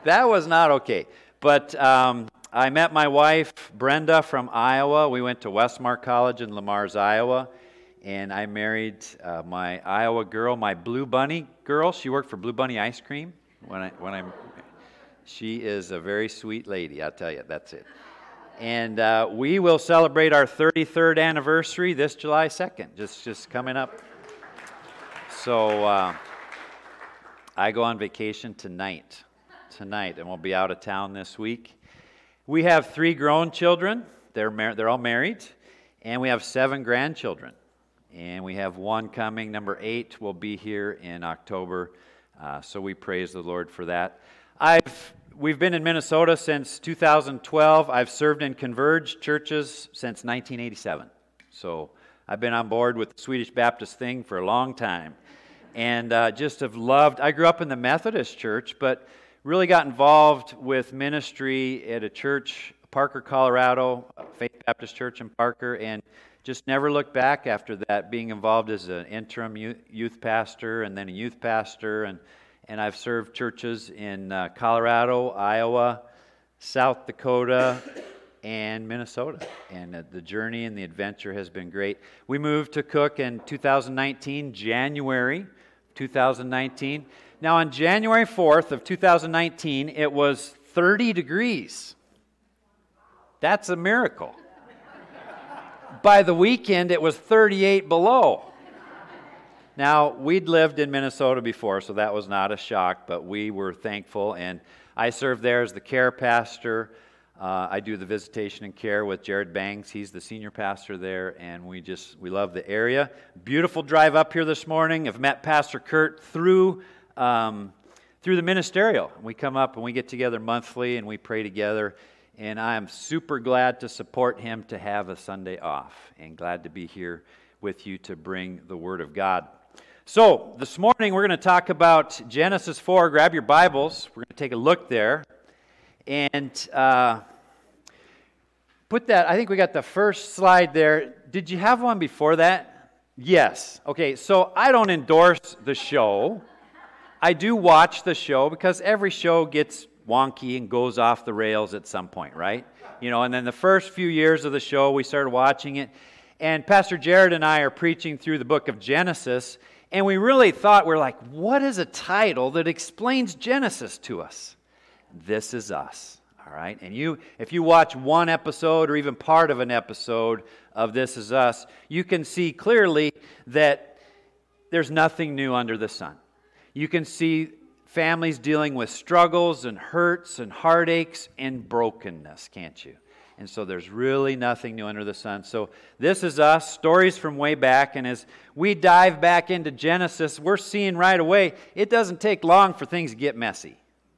That was not okay. But I met my wife, Brenda, from Iowa. We went to Westmark College in Lamars, Iowa. And I married my Iowa girl, my Blue Bunny girl. She worked for Blue Bunny Ice Cream. She is a very sweet lady, I'll tell you. That's it. And we will celebrate our 33rd anniversary this July 2nd, just coming up. So I go on vacation tonight, and we'll be out of town this week. We have 3 grown children. They're all married, and we have 7 grandchildren. And we have 1 coming. Number 8 will be here in October. So we praise the Lord for that. We've been in Minnesota since 2012. I've served in Converge churches since 1987. So I've been on board with the Swedish Baptist thing for a long time. And just have loved, I grew up in the Methodist church, but really got involved with ministry at a church, Parker, Colorado, Faith Baptist Church in Parker, and just never looked back after that, being involved as an interim youth pastor and then a youth pastor. And I've served churches in Colorado, Iowa, South Dakota, and Minnesota. And the journey and the adventure has been great. We moved to Cook in 2019, January 2019. Now on January 4th of 2019, it was 30 degrees. That's a miracle. By the weekend, it was 38 below. Now, we'd lived in Minnesota before, so that was not a shock, but we were thankful, and I served there as the care pastor. I do the visitation and care with Jared Banks. He's the senior pastor there, and we love the area. Beautiful drive up here this morning. I've met Pastor Kurt through the ministerial. We come up and we get together monthly, and we pray together, and I am super glad to support him to have a Sunday off, and glad to be here with you to bring the Word of God. So, this morning we're going to talk about Genesis 4. Grab your Bibles. We're going to take a look there. And put that, I think we got the first slide there. Did you have one before that? Yes. Okay, so I don't endorse the show. I do watch the show because every show gets wonky and goes off the rails at some point, right? And then the first few years of the show, we started watching it. And Pastor Jared and I are preaching through the book of Genesis, and we really thought, we're like, what is a title that explains Genesis to us? This Is Us, all right? And if you watch one episode or even part of an episode of This Is Us, you can see clearly that there's nothing new under the sun. You can see families dealing with struggles and hurts and heartaches and brokenness, can't you? And so there's really nothing new under the sun. So This Is Us, stories from way back. And as we dive back into Genesis, we're seeing right away, it doesn't take long for things to get messy.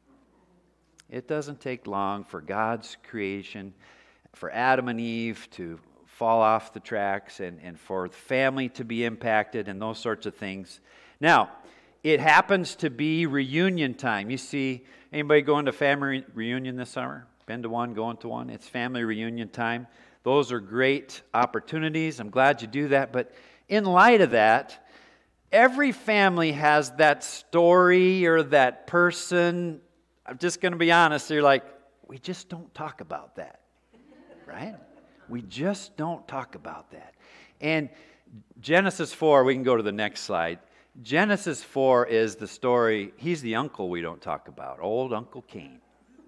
It doesn't take long for God's creation, for Adam and Eve to fall off the tracks and for the family to be impacted and those sorts of things. Now, it happens to be reunion time. You see, anybody going to family reunion this summer? Been to one, going to one? It's family reunion time. Those are great opportunities. I'm glad you do that. But in light of that, every family has that story or that person. I'm just going to be honest. They're like, we just don't talk about that. Right? We just don't talk about that. And Genesis 4, we can go to the next slide. Genesis 4 is the story. He's the uncle we don't talk about, old Uncle Cain.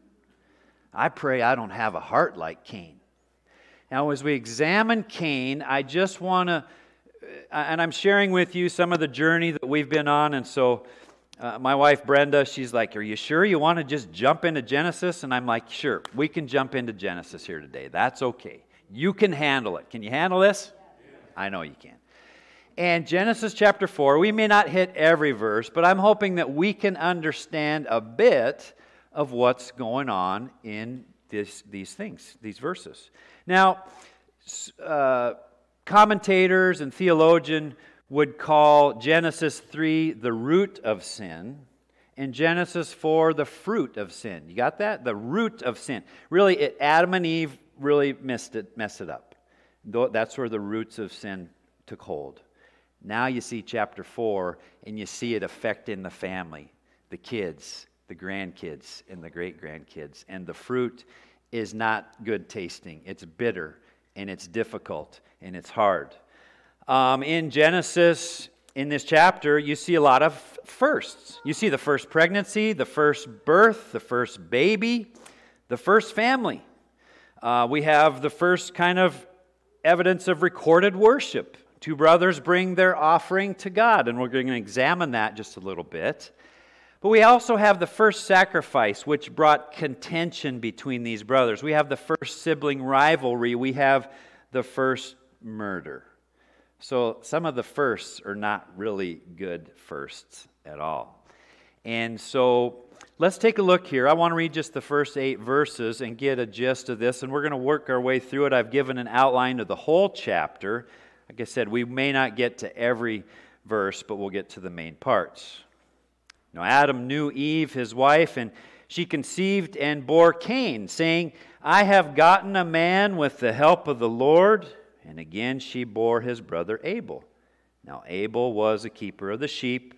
I pray I don't have a heart like Cain. Now, as we examine Cain, I just want to, and I'm sharing with you some of the journey that we've been on, and so my wife Brenda, she's like, are you sure you want to just jump into Genesis? And I'm like, sure, we can jump into Genesis here today. That's okay. You can handle it. Can you handle this? I know you can. And Genesis chapter 4, we may not hit every verse, but I'm hoping that we can understand a bit of what's going on in these things, these verses. Now, commentators and theologians would call Genesis 3 the root of sin, and Genesis 4 the fruit of sin. You got that? The root of sin. Really, Adam and Eve really messed it up. That's where the roots of sin took hold. Now you see chapter 4, and you see it affecting the family, the kids, the grandkids and the great-grandkids. And the fruit is not good tasting. It's bitter, and it's difficult, and it's hard. In Genesis, in this chapter, you see a lot of firsts. You see the first pregnancy, the first birth, the first baby, the first family. We have the first kind of evidence of recorded worship. Two brothers bring their offering to God, and we're going to examine that just a little bit. But we also have the first sacrifice, which brought contention between these brothers. We have the first sibling rivalry. We have the first murder. So some of the firsts are not really good firsts at all. And so let's take a look here. I want to read just the first 8 verses and get a gist of this, and we're going to work our way through it. I've given an outline of the whole chapter. Like I said, we may not get to every verse, but we'll get to the main parts. Now Adam knew Eve, his wife, and she conceived and bore Cain, saying, I have gotten a man with the help of the Lord. And again she bore his brother Abel. Now Abel was a keeper of the sheep,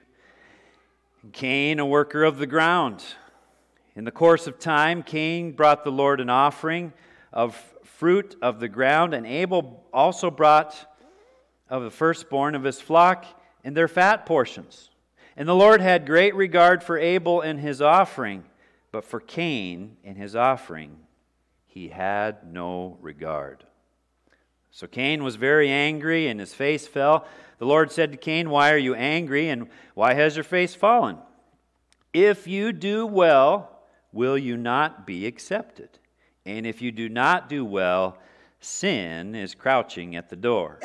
and Cain a worker of the ground. In the course of time, Cain brought the Lord an offering of fruit of the ground, and Abel also brought of the firstborn of his flock and their fat portions. And the Lord had great regard for Abel and his offering, but for Cain and his offering he had no regard. So Cain was very angry, and his face fell. The Lord said to Cain, Why are you angry, and why has your face fallen? If you do well, will you not be accepted? And if you do not do well, sin is crouching at the door,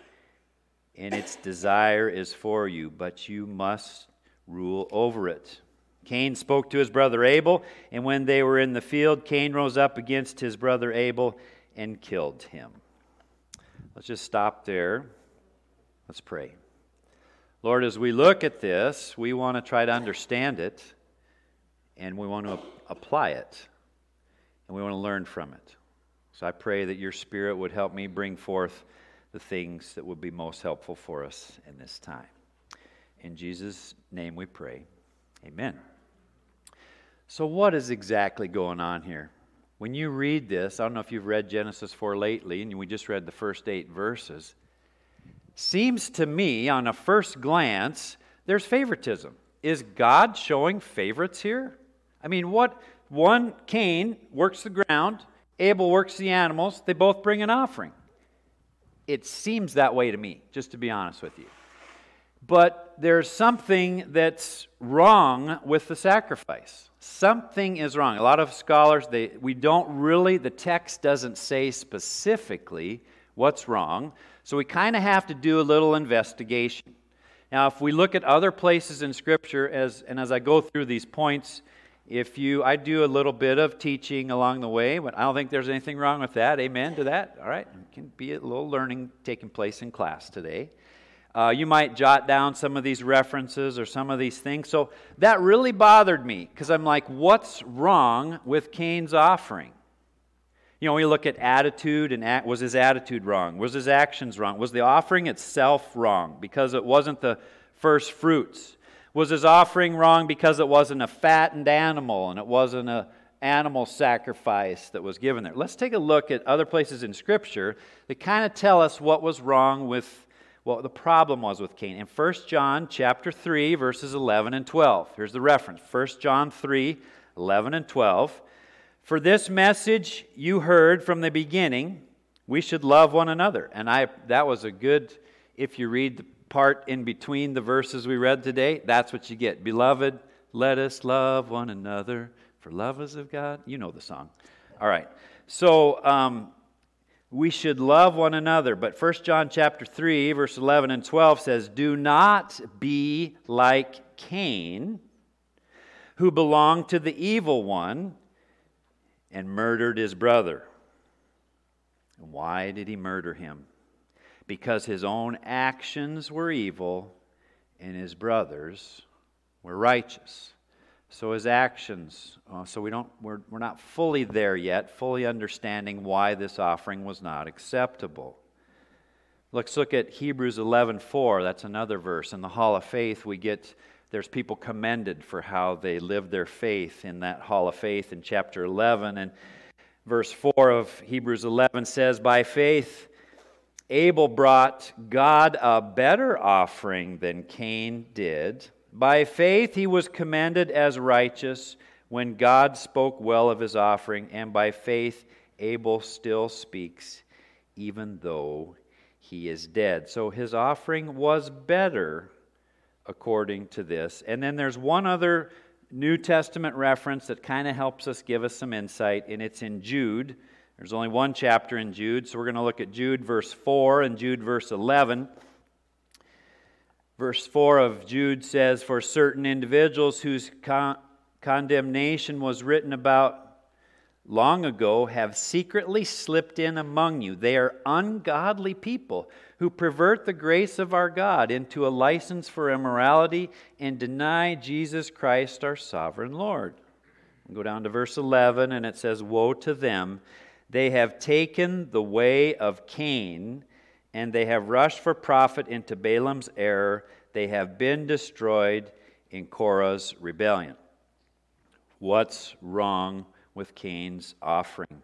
and its desire is for you, but you must rule over it. Cain spoke to his brother Abel, and when they were in the field, Cain rose up against his brother Abel and killed him. Let's just stop there. Let's pray. Lord, as we look at this, we want to try to understand it, and we want to apply it, and we want to learn from it. So I pray that your Spirit would help me bring forth the things that would be most helpful for us in this time. In Jesus' name we pray. Amen. So what is exactly going on here? When you read this, I don't know if you've read Genesis 4 lately, and we just read the first 8 verses. Seems to me, on a first glance, there's favoritism. Is God showing favorites here? I mean, Cain works the ground, Abel works the animals, they both bring an offering. It seems that way to me, just to be honest with you. But there's something that's wrong with the sacrifice. Something is wrong. A lot of scholars, the text doesn't say specifically what's wrong, so we kind of have to do a little investigation. Now, if we look at other places in Scripture, as I go through these points, I do a little bit of teaching along the way, but I don't think there's anything wrong with that. Amen to that? All right. It can be a little learning taking place in class today. You might jot down some of these references or some of these things. So that really bothered me because I'm like, what's wrong with Cain's offering? You know, we look at attitude, and was his attitude wrong? Was his actions wrong? Was the offering itself wrong because it wasn't the first fruits? Was his offering wrong because it wasn't a fattened animal and it wasn't an animal sacrifice that was given there? Let's take a look at other places in Scripture that kind of tell us what was wrong with what the problem was with Cain. In 1 John chapter 3, verses 11 and 12. Here's the reference. 1 John 3, 11 and 12. For this message you heard from the beginning, we should love one another. And that was a good, if you read the part in between the verses we read today, that's what you get. Beloved, let us love one another, for love is of God. You know the song. All right. So we should love one another. But 1 John chapter 3, verse 11 and 12 says, Do not be like Cain, who belonged to the evil one and murdered his brother. And why did he murder him? Because his own actions were evil and his brothers were righteous. So his actions, we're not fully there yet, fully understanding why this offering was not acceptable. Let's look at Hebrews 11:4. That's another verse. In the Hall of Faith, we get there's people commended for how they live their faith in that hall of faith in chapter 11. And verse 4 of Hebrews 11 says, by faith Abel brought God a better offering than Cain did. By faith he was commended as righteous when God spoke well of his offering, and by faith Abel still speaks, even though he is dead. So his offering was better according to this. And then there's one other New Testament reference that kind of helps us, give us some insight, and it's in Jude. There's only one chapter in Jude, so we're going to look at Jude verse 4 and Jude verse 11. Verse 4 of Jude says, for certain individuals whose condemnation was written about long ago have secretly slipped in among you. They are ungodly people who pervert the grace of our God into a license for immorality and deny Jesus Christ our sovereign Lord. We go down to verse 11 and it says, woe to them. They have taken the way of Cain, and they have rushed for profit into Balaam's error. They have been destroyed in Korah's rebellion. What's wrong with Cain's offering?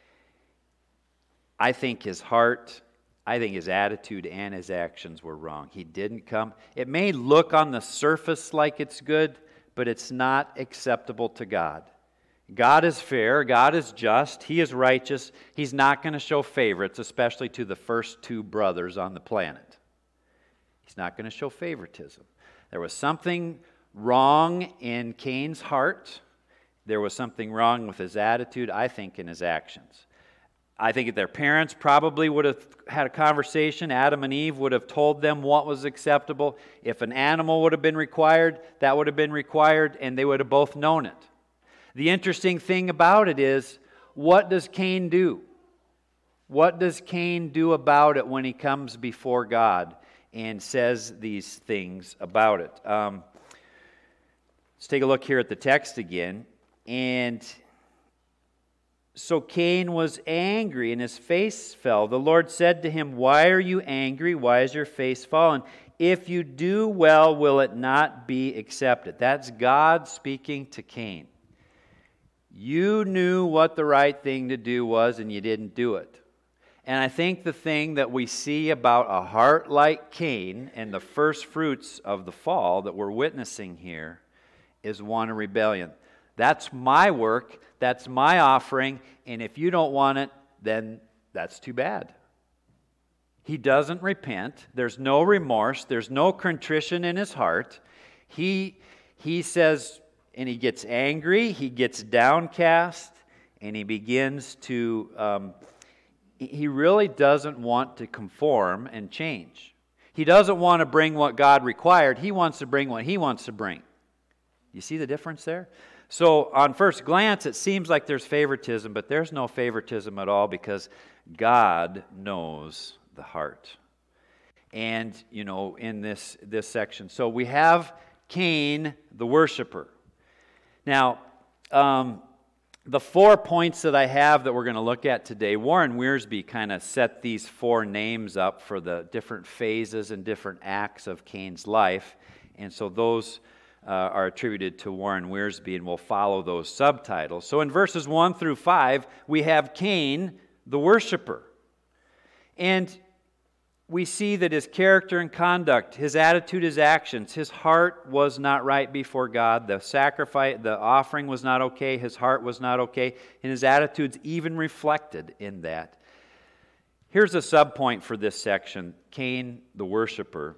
I think his heart, I think his attitude and his actions were wrong. He didn't come. It may look on the surface like it's good, but it's not acceptable to God. God is fair. God is just. He is righteous. He's not going to show favorites, especially to the first two brothers on the planet. He's not going to show favoritism. There was something wrong in Cain's heart. There was something wrong with his attitude, I think, in his actions. I think their parents probably would have had a conversation. Adam and Eve would have told them what was acceptable. If an animal would have been required, that would have been required, and they would have both known it. The interesting thing about it is, what does Cain do? What does Cain do about it when he comes before God and says these things about it? Let's take a look here at the text again. And so Cain was angry and his face fell. The Lord said to him, why are you angry? Why is your face fallen? If you do well, will it not be accepted? That's God speaking to Cain. You knew what the right thing to do was and you didn't do it. And I think the thing that we see about a heart like Cain and the first fruits of the fall that we're witnessing here is one of rebellion. That's my work, that's my offering, and if you don't want it, then that's too bad. He doesn't repent. There's no remorse. There's no contrition in his heart. He says, and he gets angry, he gets downcast, and he begins to, he really doesn't want to conform and change. He doesn't want to bring what God required. He wants to bring what he wants to bring. You see the difference there? So on first glance, it seems like there's favoritism, but there's no favoritism at all because God knows the heart. And, you know, in this section. So we have Cain, the worshiper. Now, the 4 points that I have that we're going to look at today, Warren Wiersbe kind of set these 4 names up for the different phases and different acts of Cain's life. And so those are attributed to Warren Wiersbe, and we'll follow those subtitles. So in verses 1 through 5, we have Cain, the worshiper. And we see that his character and conduct, his attitude, his actions, his heart was not right before God. The sacrifice, the offering was not okay. His heart was not okay. And his attitudes even reflected in that. Here's a subpoint for this section, Cain, the worshiper.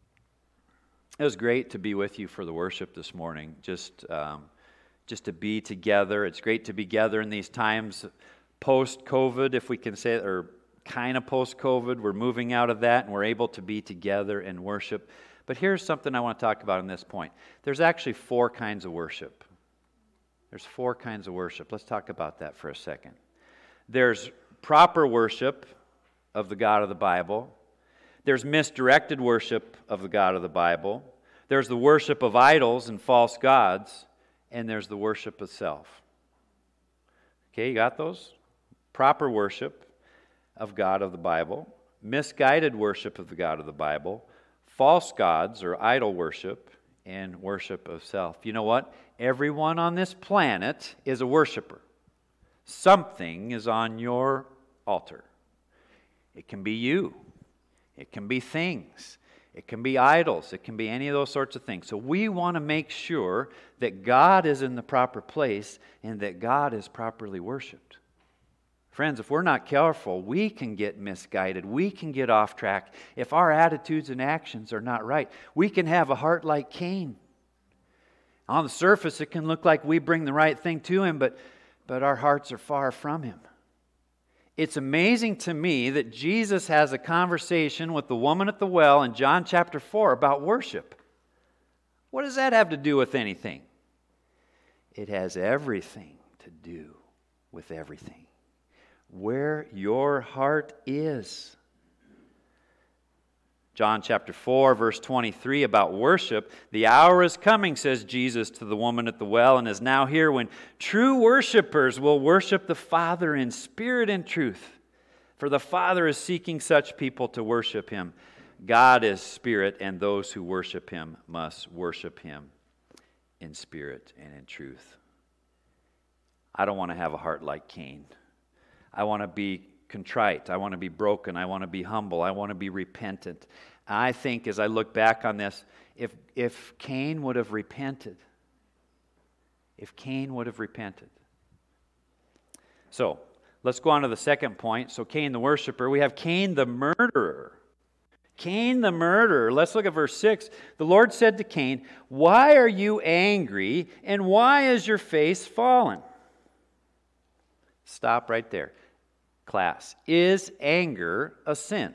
It was great to be with you for the worship this morning, just to be together. It's great to be together in these times post-COVID, if we can say it, or kind of post-COVID. We're moving out of that, and we're able to be together and worship. But here's something I want to talk about on this point. There's actually 4 kinds of worship. There's 4 kinds of worship. Let's talk about that for a second. There's proper worship of the God of the Bible. There's misdirected worship of the God of the Bible. There's the worship of idols and false gods. And there's the worship of self. Okay, you got those? Proper worship of God of the Bible. Misguided worship of the God of the Bible. False gods or idol worship. and worship of self. You know what? Everyone on this planet is a worshiper. Something is on your altar. It can be you. It can be things. It can be idols. It can be any of those sorts of things. So we want to make sure that God is in the proper place and that God is properly worshiped. Friends, if we're not careful, we can get misguided. We can get off track. If our attitudes and actions are not right, we can have a heart like Cain. On the surface, it can look like we bring the right thing to Him, but our hearts are far from Him. It's amazing to me that Jesus has a conversation with the woman at the well in John chapter 4 about worship. What does that have to do with anything? It has everything to do with everything. Where your heart is. John chapter 4, verse 23 about worship. The hour is coming, says Jesus to the woman at the well, and is now here, when true worshipers will worship the Father in spirit and truth. For the Father is seeking such people to worship Him. God is spirit, and those who worship Him must worship Him in spirit and in truth. I don't want to have a heart like Cain. I want to be contrite. I want to be broken. I want to be humble. I want to be repentant. I think as I look back on this, if Cain would have repented, So, let's go on to the second point. So Cain the worshiper. We have Cain the murderer. Cain the murderer. Let's look at verse 6. The Lord said to Cain, "Why are you angry, and why is your face fallen?" Stop right there. Class, is anger a sin?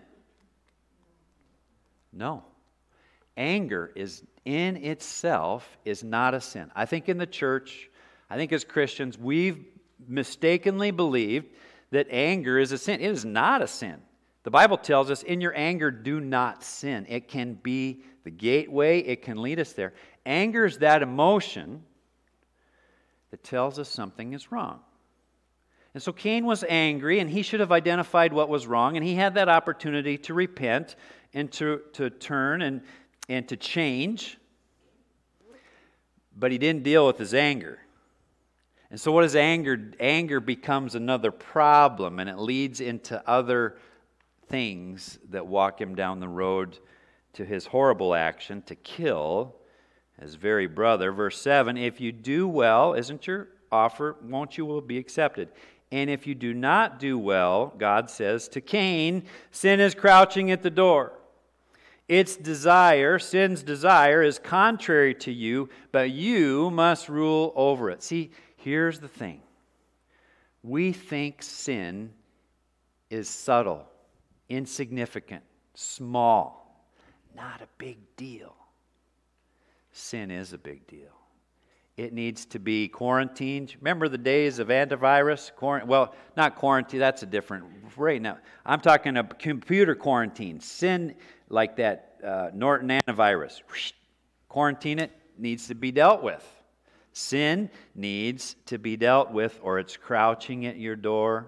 No. Anger is in itself is not a sin. I think in the church, I think as Christians, we've mistakenly believed that anger is a sin. It is not a sin. The Bible tells us, in your anger, do not sin. It can be the gateway. It can lead us there. Anger is that emotion that tells us something is wrong. And so Cain was angry, and he should have identified what was wrong, and he had that opportunity to repent and to turn and to change. But he didn't deal with his anger. And so what is anger? Anger becomes another problem, and it leads into other things that walk him down the road to his horrible action to kill his very brother. Verse 7, if you do well, isn't your offer, won't you will be accepted? And if you do not do well, God says to Cain, sin is crouching at the door. Its desire, sin's desire, is contrary to you, but you must rule over it. See, here's the thing. We think sin is subtle, insignificant, small, not a big deal. Sin is a big deal. It needs to be quarantined. Remember the days of antivirus? Well, not quarantine, that's a different right now. I'm talking a computer quarantine. Sin like that Norton antivirus. Quarantine it, needs to be dealt with. Sin needs to be dealt with, or it's crouching at your door.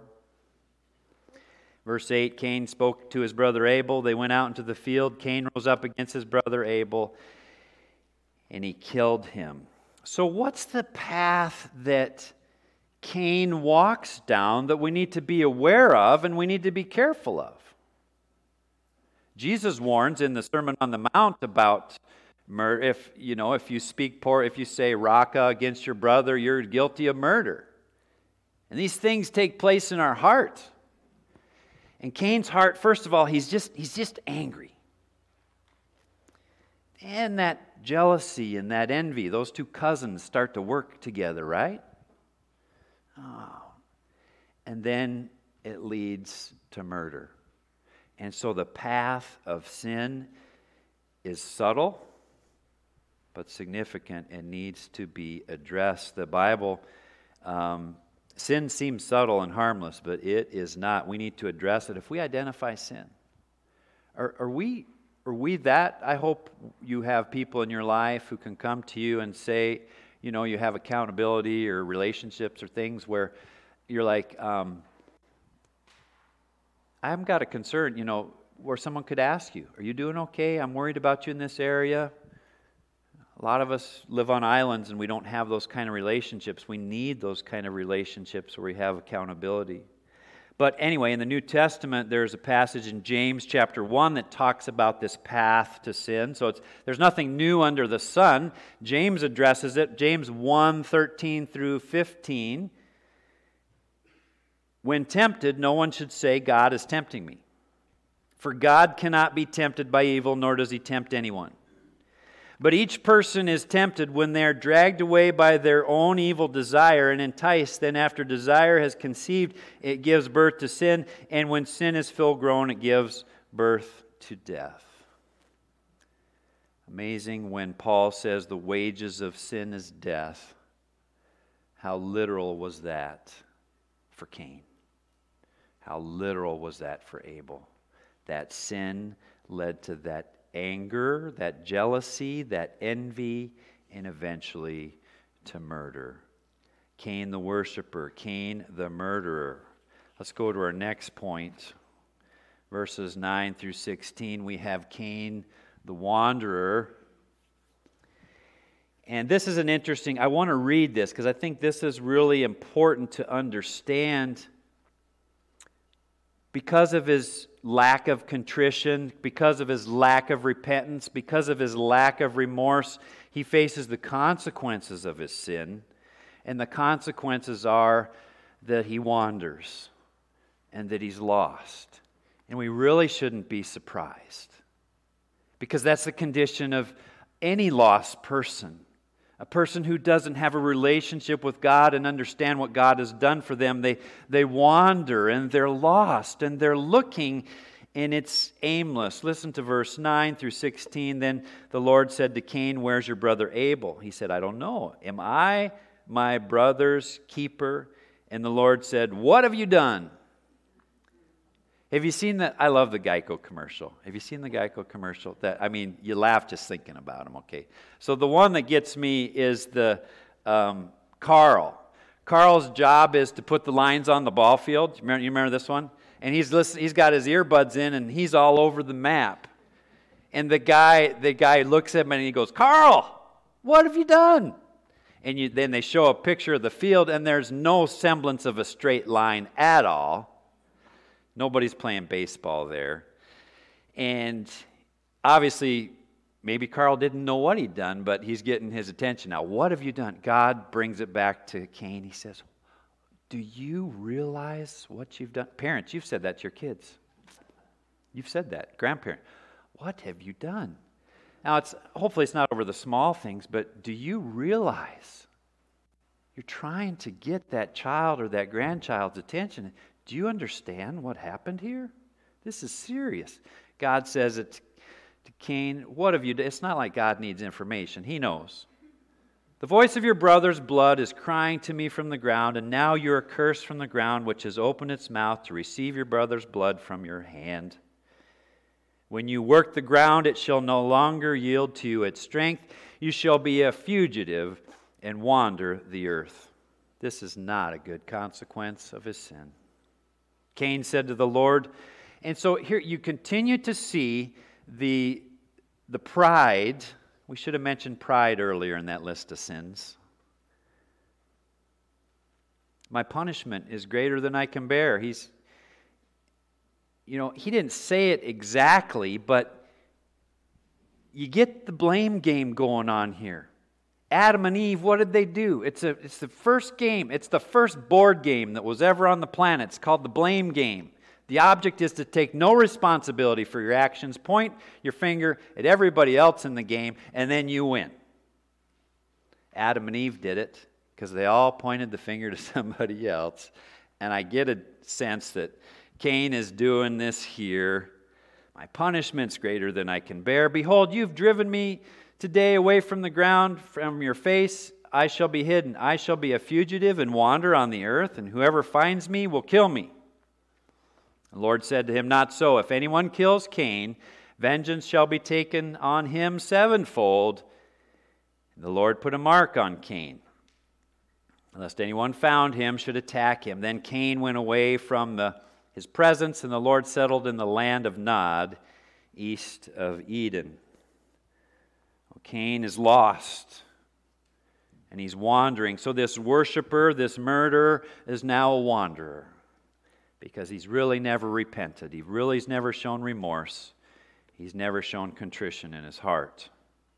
Verse 8, Cain spoke to his brother Abel. They went out into the field. Cain rose up against his brother Abel, and he killed him. So what's the path that Cain walks down that we need to be aware of and we need to be careful of? Jesus warns in the Sermon on the Mount about murder. If you speak poor, if you say raka against your brother, you're guilty of murder. And these things take place in our heart. And Cain's heart, first of all, he's just angry. And that jealousy and that envy, those two cousins start to work together, right? Oh. And then it leads to murder. And so the path of sin is subtle, but significant and needs to be addressed. The Bible, sin seems subtle and harmless, but it is not. We need to address it. If we identify sin, are we that? I hope you have people in your life who can come to you and say, you have accountability or relationships or things where you're like, I've got a concern, where someone could ask you, are you doing okay? I'm worried about you in this area. lot of us live on islands and we don't have those kind of relationships. We need those kind of relationships where we have accountability. But anyway, in the New Testament, there's a passage in James chapter 1 that talks about this path to sin. So there's nothing new under the sun. James addresses it. James 1:13 through 15. When tempted, no one should say, God is tempting me. For God cannot be tempted by evil, nor does he tempt anyone. But each person is tempted when they are dragged away by their own evil desire and enticed. Then after desire has conceived, it gives birth to sin. And when sin is full grown, it gives birth to death. Amazing when Paul says the wages of sin is death. How literal was that for Cain? How literal was that for Abel? That sin led to that anger, that jealousy, that envy, and eventually to murder. Cain the worshiper, Cain the murderer. Let's go to our next point. Verses 9 through 16, we have Cain the wanderer. And this is an interesting, I want to read this because I think this is really important to understand. Because of his lack of contrition, because of his lack of repentance, because of his lack of remorse, he faces the consequences of his sin. And the consequences are that he wanders and that he's lost. And we really shouldn't be surprised, because that's the condition of any lost person. A person who doesn't have a relationship with God and understand what God has done for them, they wander and they're lost and they're looking and it's aimless. Listen to verse 9 through 16. Then the Lord said to Cain, "Where's your brother Abel?" He said, "I don't know. Am I my brother's keeper?" And the Lord said, "What have you done?" Have you seen that? I love the Geico commercial. Have you seen the Geico commercial? You laugh just thinking about them, okay? So the one that gets me is the Carl. Carl's job is to put the lines on the ball field. You remember this one? And he's got his earbuds in and he's all over the map. And the guy looks at him and he goes, "Carl, what have you done?" And then they show a picture of the field and there's no semblance of a straight line at all. Nobody's playing baseball there. And obviously, maybe Carl didn't know what he'd done, but he's getting his attention now. What have you done? God brings it back to Cain. He says, "Do you realize what you've done?" Parents, you've said that to your kids. You've said that. Grandparent, what have you done? Now, hopefully it's not over the small things, but do you realize you're trying to get that child or that grandchild's attention? Do you understand what happened here? This is serious. God says it to Cain, "What have you done?" It's not like God needs information. He knows. "The voice of your brother's blood is crying to me from the ground, and now you are cursed from the ground, which has opened its mouth to receive your brother's blood from your hand. When you work the ground, it shall no longer yield to you its strength. You shall be a fugitive and wander the earth." This is not a good consequence of his sin. Cain said to the Lord, and so here you continue to see the pride. We should have mentioned pride earlier in that list of sins. My punishment is greater than I can bear. He didn't say it exactly, but you get the blame game going on here. Adam and Eve, what did they do? It's the first game. It's the first board game that was ever on the planet. It's called the blame game. The object is to take no responsibility for your actions, point your finger at everybody else in the game, and then you win. Adam and Eve did it because they all pointed the finger to somebody else. And I get a sense that Cain is doing this here. My punishment's greater than I can bear. Behold, you've driven me today away from the ground, from your face. I shall be hidden. I shall be a fugitive and wander on the earth, and whoever finds me will kill me. The Lord said to him, "Not so. If anyone kills Cain, vengeance shall be taken on him sevenfold." And the Lord put a mark on Cain, lest anyone found him should attack him. Then Cain went away from his presence, and the Lord settled in the land of Nod, east of Eden. Cain is lost, and he's wandering. So this worshiper, this murderer, is now a wanderer because he's really never repented. He really has never shown remorse. He's never shown contrition in his heart.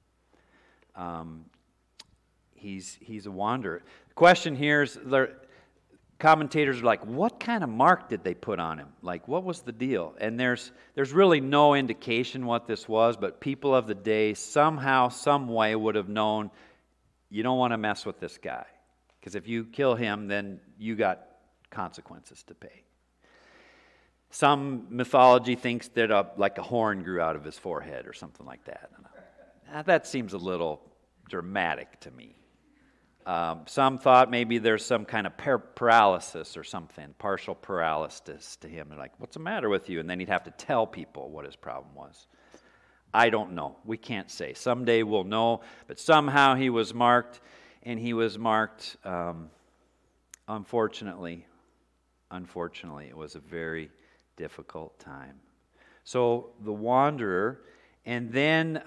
He's a wanderer. The question here is, commentators are like, what kind of mark did they put on him? Like, what was the deal? And there's really no indication what this was, but people of the day somehow, some way would have known, you don't want to mess with this guy. Because if you kill him, then you got consequences to pay. Some mythology thinks that like a horn grew out of his forehead or something like that. That seems a little dramatic to me. Some thought maybe there's some kind of paralysis or something, partial paralysis to him. They're like, what's the matter with you? And then he'd have to tell people what his problem was. I don't know. We can't say. Someday we'll know. But somehow he was marked, and he was marked, unfortunately, it was a very difficult time. So the wanderer, and then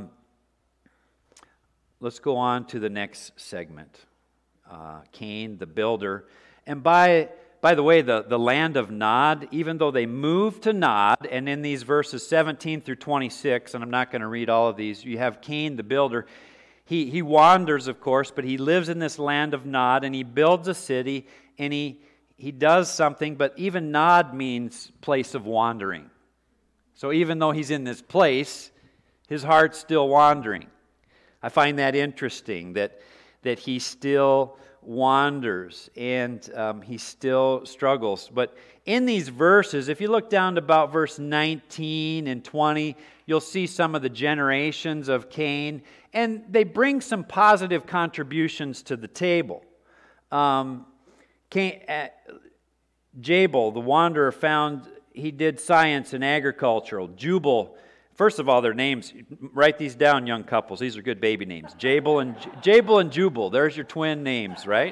let's go on to the next segment. Cain, the builder. And by the way, the land of Nod, even though they moved to Nod, and in these verses 17 through 26, and I'm not going to read all of these, you have Cain, the builder. He wanders, of course, but he lives in this land of Nod, and he builds a city, and he does something, but even Nod means place of wandering. So even though he's in this place, his heart's still wandering. I find that interesting, that he still wanders and he still struggles. But in these verses, if you look down to about verse 19 and 20, you'll see some of the generations of Cain, and they bring some positive contributions to the table. Jabal, the wanderer, he did science and agricultural. Jubal, first of all, their names, write these down, young couples. These are good baby names. Jabal and Jubal. There's your twin names, right?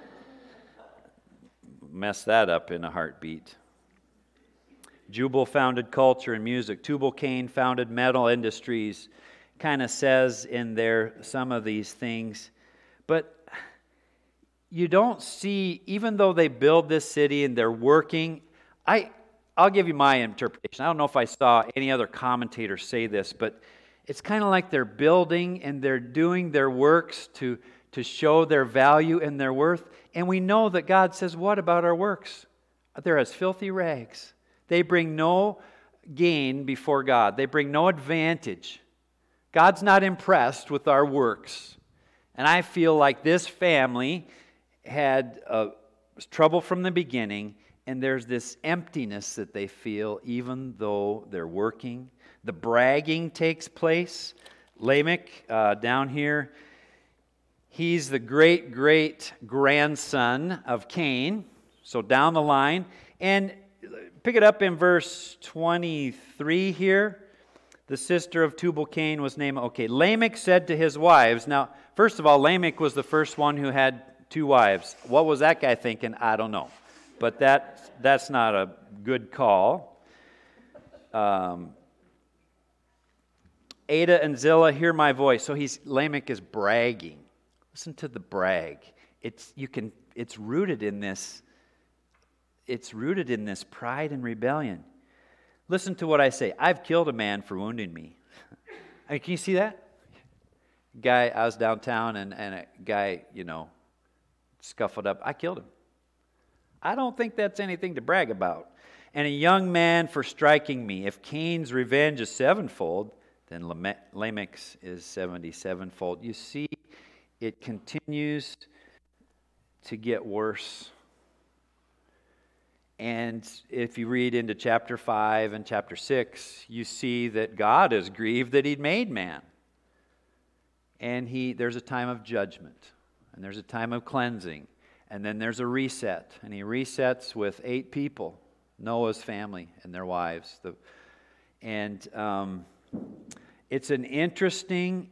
Mess that up in a heartbeat. Jubal founded culture and music. Tubal-Cain founded metal industries. Kind of says in there some of these things. But you don't see, even though they build this city and they're working, I'll give you my interpretation. I don't know if I saw any other commentators say this, but it's kind of like they're building and they're doing their works to show their value and their worth. And we know that God says, what about our works? They're as filthy rags. They bring no gain before God. They bring no advantage. God's not impressed with our works. And I feel like this family had trouble from the beginning, and there's this emptiness that they feel even though they're working. The bragging takes place. Lamech, down here, he's the great-great-grandson of Cain. So down the line. And pick it up in verse 23 here. The sister of Tubal-Cain was named... Okay, Lamech said to his wives... Now, first of all, Lamech was the first one who had 2 wives. What was that guy thinking? I don't know. But that's not a good call. Ada and Zillah, hear my voice. So Lamech is bragging. Listen to the brag. It's rooted in this. It's rooted in this pride and rebellion. Listen to what I say. I've killed a man for wounding me. I mean, can you see that? I was downtown and a guy, scuffled up. I killed him. I don't think that's anything to brag about. And a young man for striking me. If Cain's revenge is 7-fold, then Lamech's is 77-fold. You see, it continues to get worse. And if you read into chapter 5 and chapter 6, you see that God is grieved that He'd made man. And there's a time of judgment, and there's a time of cleansing, and then there's a reset. And He resets with 8 people, Noah's family and their wives. It's an interesting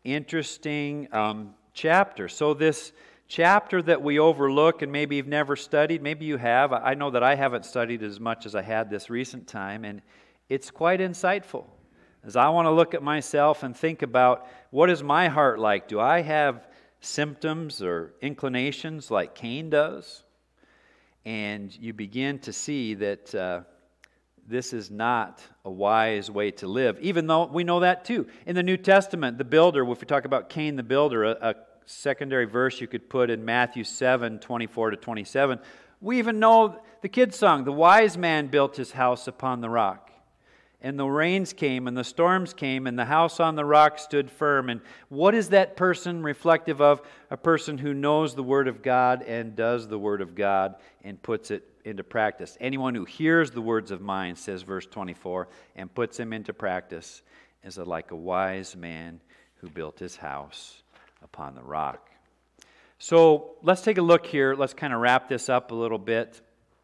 chapter. So this chapter that we overlook and maybe you've never studied, maybe you have. I know that I haven't studied as much as I had this recent time, and it's quite insightful. is I want to look at myself and think about, what is my heart like? Do I have symptoms or inclinations like Cain does? And you begin to see that this is not a wise way to live, even though we know that too. In the New Testament, the builder, if we talk about Cain the builder, a secondary verse you could put in Matthew 7:24-27, we even know the kids' song, the wise man built his house upon the rock. And the rains came and the storms came and the house on the rock stood firm. And what is that person reflective of? A person who knows the Word of God and does the Word of God and puts it into practice. Anyone who hears the words of mine, says verse 24, and puts them into practice is like a wise man who built his house upon the rock. So let's take a look here. Let's kind of wrap this up a little bit.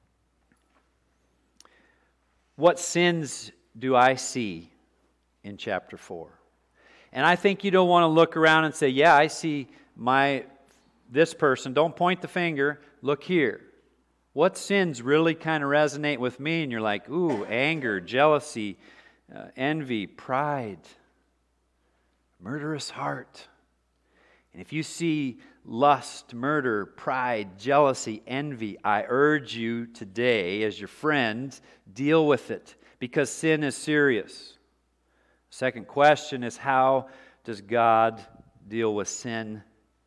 What sins do I see in chapter 4? And I think you don't want to look around and say, yeah, I see this person. Don't point the finger. Look here. What sins really kind of resonate with me? And you're like, ooh, anger, jealousy, envy, pride, murderous heart. And if you see lust, murder, pride, jealousy, envy, I urge you today, as your friend, deal with it, because sin is serious. Second question is, how does God deal with sin?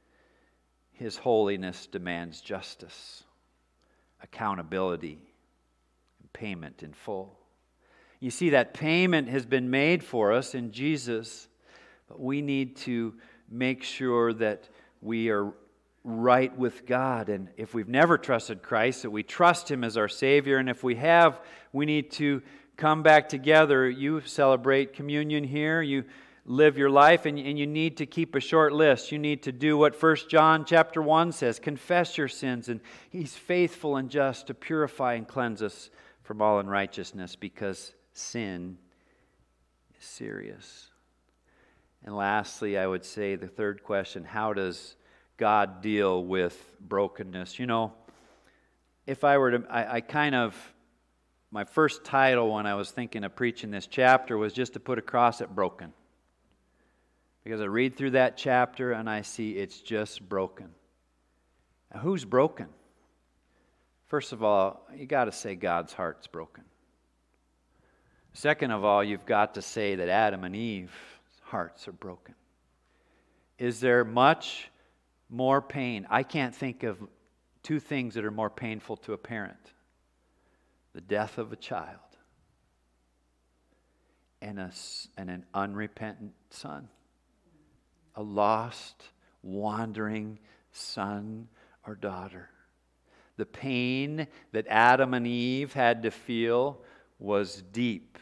His holiness demands justice, accountability, and payment in full. You see, that payment has been made for us in Jesus, but we need to make sure that we are right with God. And if we've never trusted Christ, that we trust Him as our Savior. And if we have, we need to come back together. You celebrate communion here. You live your life, and you need to keep a short list. You need to do what 1 John chapter 1 says. Confess your sins, and He's faithful and just to purify and cleanse us from all unrighteousness, because sin is serious. And lastly, I would say the third question, how does God deal with brokenness? You know, if I were to, my first title when I was thinking of preaching this chapter was just to put across it broken. Because I read through that chapter and I see it's just broken. Now, who's broken? First of all, you got to say God's heart's broken. Second of all, you've got to say that Adam and Eve's hearts are broken. Is there much more pain? I can't think of two things that are more painful to a parent: the death of a child and an unrepentant son, a lost, wandering son or daughter. The pain that Adam and Eve had to feel was deep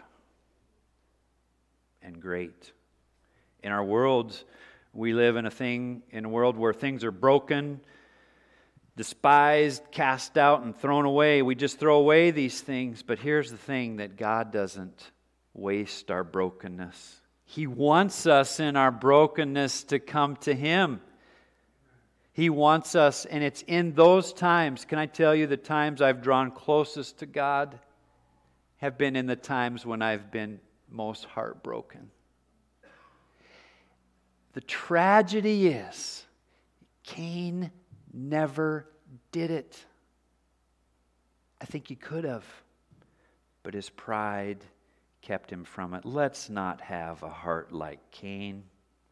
and great. In our world, we live in a world where things are broken, despised, cast out, and thrown away. We just throw away these things. But here's the thing, that God doesn't waste our brokenness. He wants us in our brokenness to come to Him. He wants us, and it's in those times. Can I tell you, the times I've drawn closest to God have been in the times when I've been most heartbroken. The tragedy is, Cain never did it. I think he could have, but his pride kept him from it. Let's not have a heart like Cain.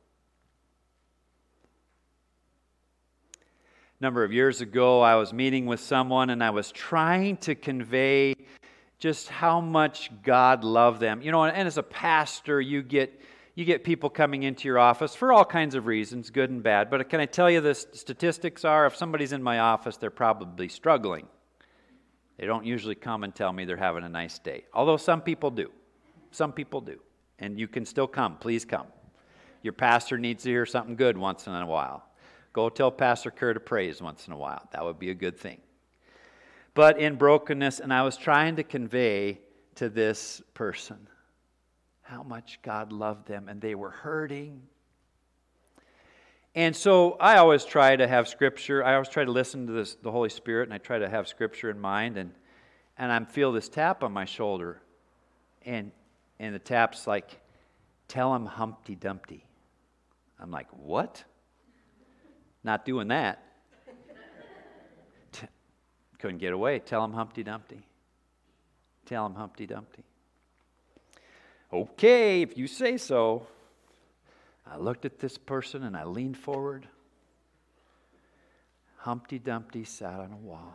A number of years ago, I was meeting with someone and I was trying to convey just how much God loved them. You know, and as a pastor, you get people coming into your office for all kinds of reasons, good and bad. But can I tell you the statistics are, if somebody's in my office, they're probably struggling. They don't usually come and tell me they're having a nice day. Although some people do. Some people do. And you can still come. Please come. Your pastor needs to hear something good once in a while. Go tell Pastor Kerr to praise once in a while. That would be a good thing. But in brokenness, and I was trying to convey to this person how much God loved them, and they were hurting. And so I always try to have Scripture. I always try to listen to the Holy Spirit, and I try to have Scripture in mind. And I feel this tap on my shoulder, and the tap's like, Tell him Humpty Dumpty. I'm like, what? Not doing that. Couldn't get away. Tell him Humpty Dumpty. Tell him Humpty Dumpty. Okay, if you say so. I looked at this person and I leaned forward. Humpty Dumpty sat on a wall.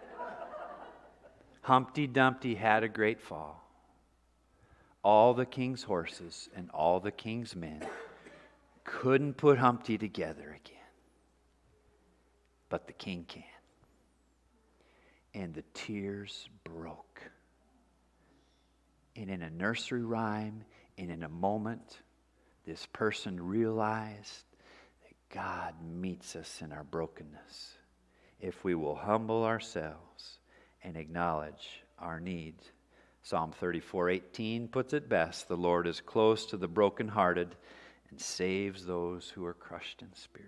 Humpty Dumpty had a great fall. All the king's horses and all the king's men couldn't put Humpty together again. But the king can. And the tears broke. And in a nursery rhyme and in a moment, this person realized that God meets us in our brokenness if we will humble ourselves and acknowledge our need. Psalm 34:18 puts it best. The Lord is close to the brokenhearted and saves those who are crushed in spirit.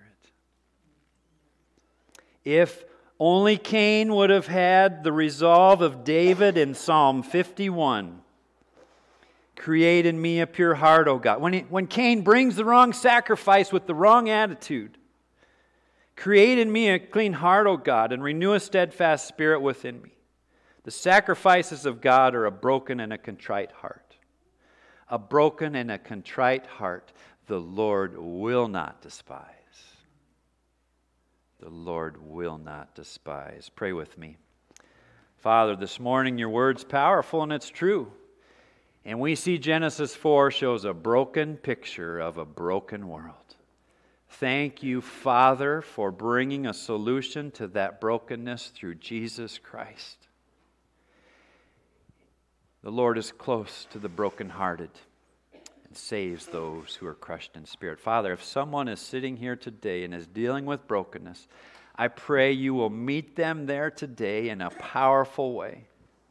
If only Cain would have had the resolve of David in Psalm 51. Create in me a pure heart, O God. When Cain brings the wrong sacrifice with the wrong attitude, create in me a clean heart, O God, and renew a steadfast spirit within me. The sacrifices of God are a broken and a contrite heart. A broken and a contrite heart the Lord will not despise. The Lord will not despise. Pray with me. Father, this morning your word's powerful and it's true. And we see Genesis 4 shows a broken picture of a broken world. Thank you, Father, for bringing a solution to that brokenness through Jesus Christ. The Lord is close to the brokenhearted and saves those who are crushed in spirit. Father, if someone is sitting here today and is dealing with brokenness, I pray you will meet them there today in a powerful way.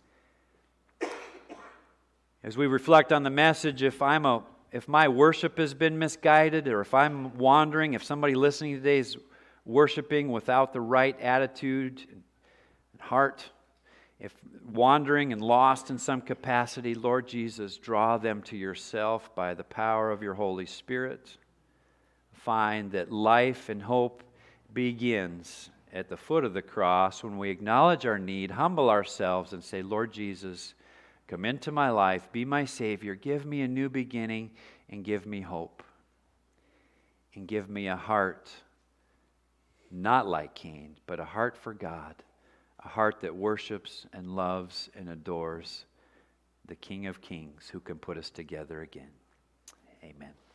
As we reflect on the message, if my worship has been misguided, or if I'm wandering, if somebody listening today is worshiping without the right attitude and heart, if wandering and lost in some capacity, Lord Jesus, draw them to yourself by the power of your Holy Spirit. Find that life and hope begins at the foot of the cross when we acknowledge our need, humble ourselves, and say, Lord Jesus, come into my life, be my Savior, give me a new beginning, and give me hope. And give me a heart not like Cain, but a heart for God. A heart that worships and loves and adores the King of Kings who can put us together again. Amen.